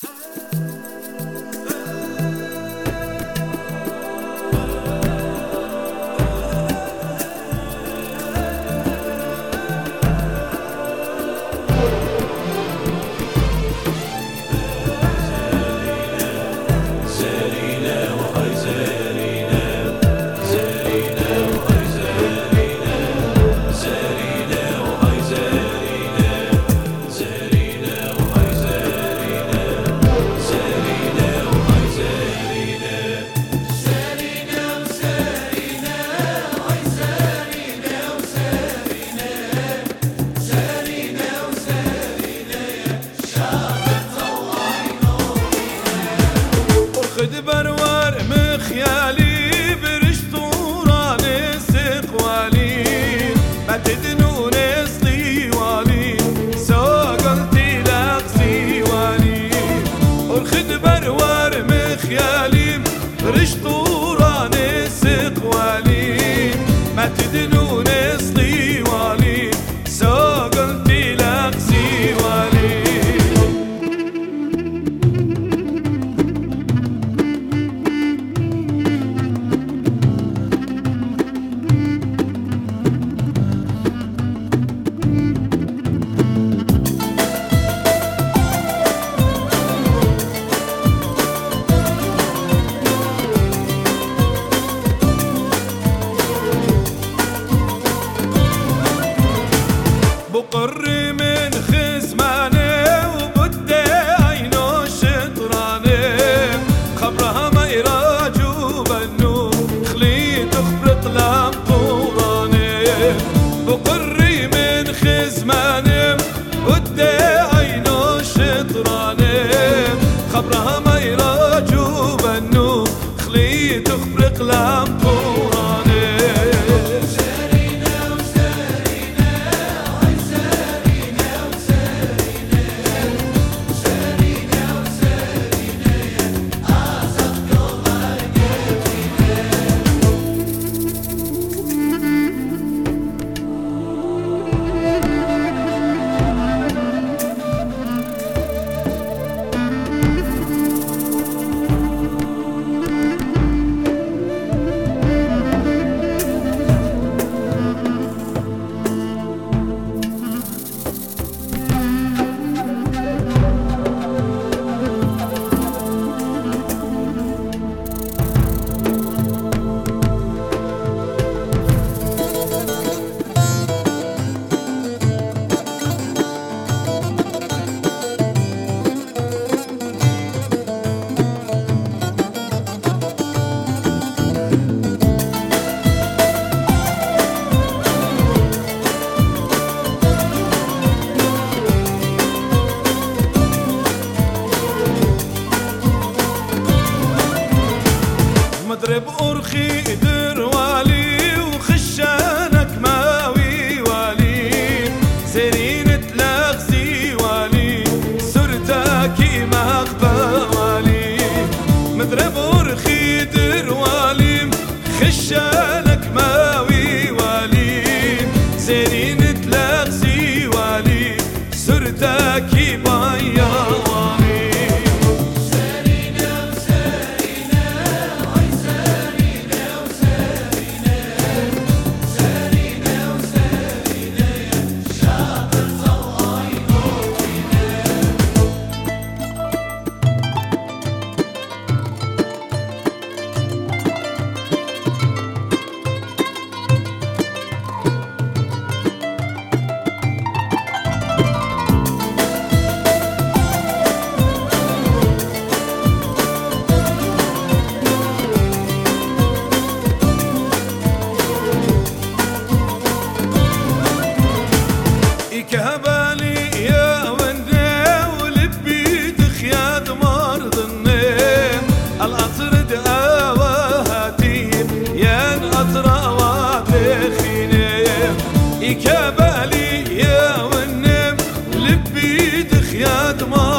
خد برور مخيالي برش طوران سقوالي ما تدنون اصلي والي ساقلتي لقصي والي خد برور مخيالي برش طوران سقوالي ما تدنون اصلي والي ساقلتي لقصي والي بقر من خزماني وبدي عينو شطراني خبرها ما يراجو بنو خليت خبرت لام طوراني بقر من خزماني وبدي عينو شطراني خبرها ما يراجو بنو خليت خبرت لام طوراني مضرب أرخي دروالي وخشانك ماوي والي سرينة لغزي والي سرتاكي مغبى والي مضرب أرخي دروالي خشانك ماوي والي سرينة لغزي والي سرتاكي بايا والي كهبالي يا وني ولبي تخياد مرضني القطر دعواتي يا القطر واتخيني كهبالي يا وني ولبي تخياد مرضني